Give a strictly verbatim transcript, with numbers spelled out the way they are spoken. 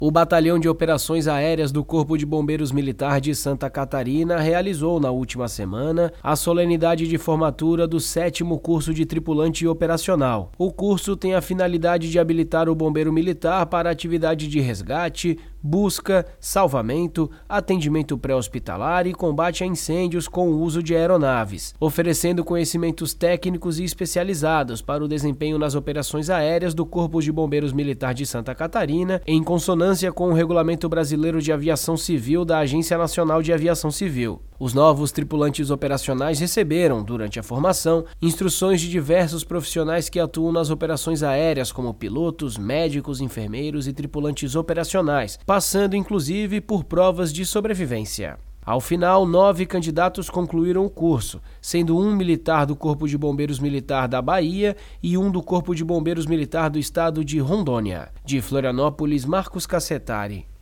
O Batalhão de Operações Aéreas do Corpo de Bombeiros Militar de Santa Catarina realizou na última semana a solenidade de formatura do sétimo curso de tripulante operacional. O curso tem a finalidade de habilitar o bombeiro militar para a atividade de resgate, busca, salvamento, atendimento pré-hospitalar e combate a incêndios com o uso de aeronaves, oferecendo conhecimentos técnicos e especializados para o desempenho nas operações aéreas do Corpo de Bombeiros Militar de Santa Catarina, em consonância com o Regulamento Brasileiro de Aviação Civil da Agência Nacional de Aviação Civil. Os novos tripulantes operacionais receberam, durante a formação, instruções de diversos profissionais que atuam nas operações aéreas, como pilotos, médicos, enfermeiros e tripulantes operacionais, passando inclusive por provas de sobrevivência. Ao final, nove candidatos concluíram o curso, sendo um militar do Corpo de Bombeiros Militar da Bahia e um do Corpo de Bombeiros Militar do Estado de Rondônia. De Florianópolis, Marcos Cassetari.